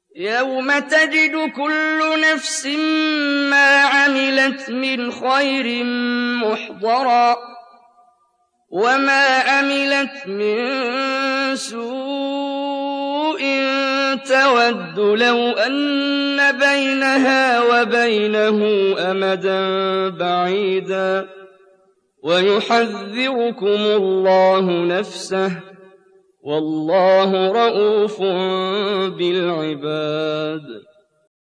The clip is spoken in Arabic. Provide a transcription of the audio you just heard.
يَوْمَ تَجِدُ كُلُّ نَفْسٍ مَّا عَمِلَتْ مِنْ خَيْرٍ مُّحْضَرًا وَمَا عَمِلَتْ مِن سُوءٍ تَوَدُّ لَوْ أَنَّ بَيْنَهَا وَبَيْنَهُ أَمَدًا بَعِيدًا وَيُحَذِّرُكُمُ اللَّهُ نَفْسَهُ ۗ وَاللَّهُ رَءُوفٌ بِالْعِبَادِ